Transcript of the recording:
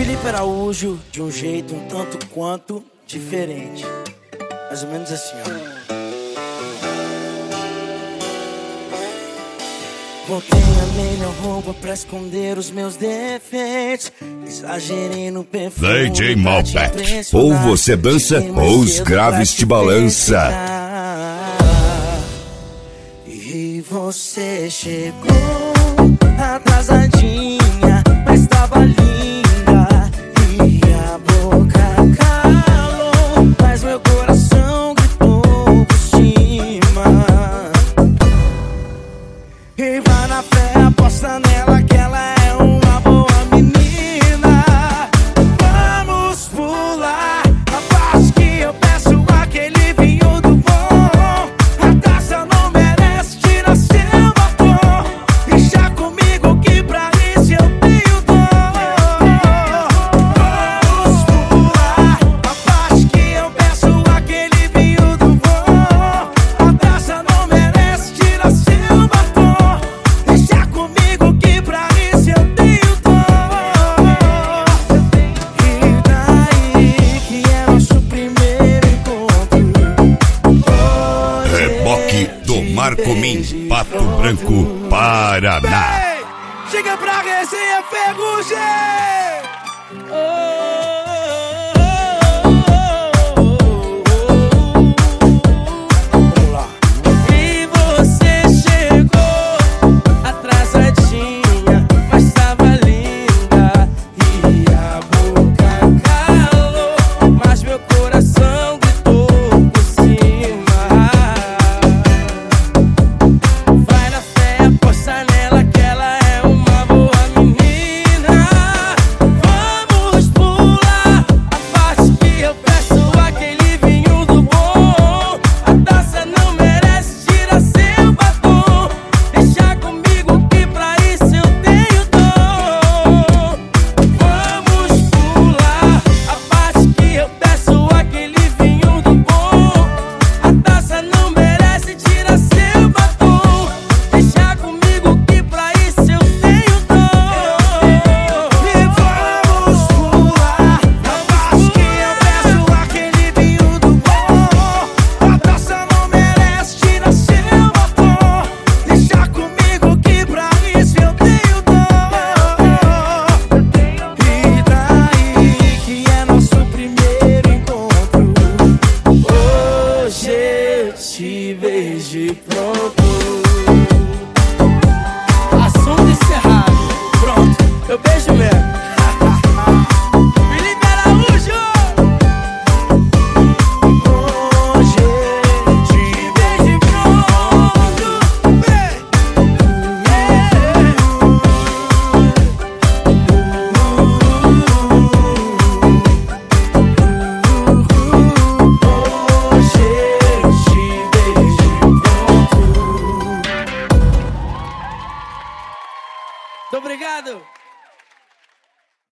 Felipe Araújo, de um jeito um tanto quanto diferente. Mais ou menos assim, ó. Botei a melhor roupa pra esconder os meus defeitos. Exagerei no perfume DJ Malbec. Ou você dança ou os graves te balança. E você chegou atrasadinha, mas tava linda. E a boca calou, mas meu coração gritou por cima. E vai na fé, aposta nela que ela é uma boa menina. Vamos pular a parte que eu peço aquele vinho do bom. A taça não merece, tira seu batom. Deixa comigo que pra isso eu tenho dor. Vamos pular a parte que eu peço aquele vinho do bom. A taça não merece, tira seu batom. Deixa comigo que pra isso eu tenho dor. E daí que é nosso primeiro encontro. Reboque do Marcomim, Pato Branco, Paraná. Chega pra resenha, Ferrugem! Vamos lá. E você chegou atrasadinha, mas tava linda. E a boca calou, mas meu coração gritou por cima. Vai na fé, aposta nela que ela é uma boa menina. Vamos pular a parte que eu peço aquele vinho do bom. A taça não merece, tira seu batom. Deixa comigo que pra isso eu tenho dor. Vamos pular a parte que eu peço aquele vinho do bom. A taça não merece, tira seu batom. Deixa comigo que pra isso eu tenho dor. E vamos pular a parte que eu peço aquele vinho do bom. A taça não merece, tira seu batom. Deixa comigo que pra isso eu tenho dor. E daí que é nosso primeiro encontro. Hoje eu te vejo pronto. Assunto encerrado. Pronto, eu beijo mesmo. Felipe Araújo! Hoje eu te vejo pronto. Hoje eu te vejo pronto. Muito obrigado.